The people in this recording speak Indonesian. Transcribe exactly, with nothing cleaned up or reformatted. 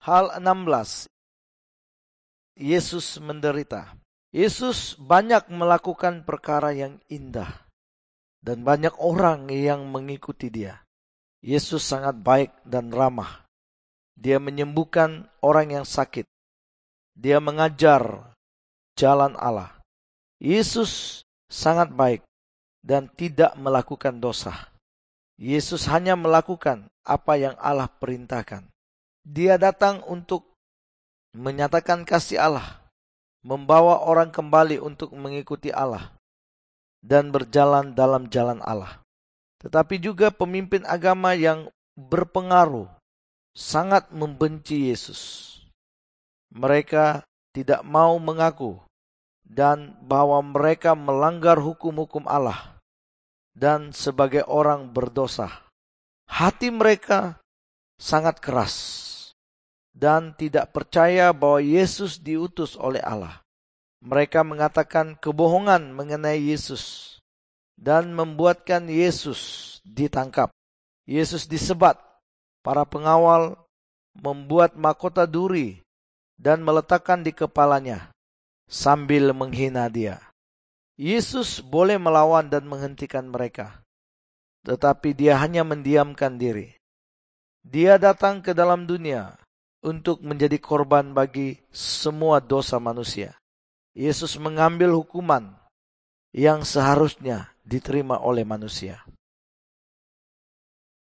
Hal enam belas. Yesus menderita. Yesus banyak melakukan perkara yang indah dan banyak orang yang mengikuti dia. Yesus sangat baik dan ramah. Dia menyembuhkan orang yang sakit. Dia mengajar jalan Allah. Yesus sangat baik dan tidak melakukan dosa. Yesus hanya melakukan apa yang Allah perintahkan. Dia datang untuk menyatakan kasih Allah, membawa orang kembali untuk mengikuti Allah dan berjalan dalam jalan Allah. Tetapi juga pemimpin agama yang berpengaruh sangat membenci Yesus. Mereka tidak mau mengaku dan bahwa mereka melanggar hukum-hukum Allah dan sebagai orang berdosa. Hati mereka sangat keras dan tidak percaya bahwa Yesus diutus oleh Allah. Mereka mengatakan kebohongan mengenai Yesus dan membuatkan Yesus ditangkap. Yesus disebat. Para pengawal membuat mahkota duri dan meletakkan di kepalanya sambil menghina dia. Yesus boleh melawan dan menghentikan mereka, tetapi dia hanya mendiamkan diri. Dia datang ke dalam dunia untuk menjadi korban bagi semua dosa manusia. Yesus mengambil hukuman yang seharusnya diterima oleh manusia.